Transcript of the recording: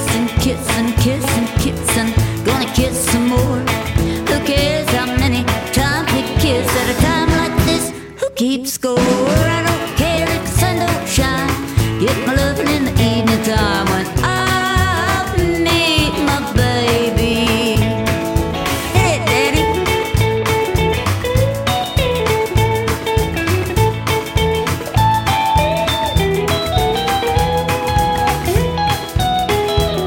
kissing, kissing, kissing, kissing. Gonna kiss some more. Who cares how many times we kiss at a time like this? Who keeps score? I don't care if the sun don't shine. Get my loving in the evening time.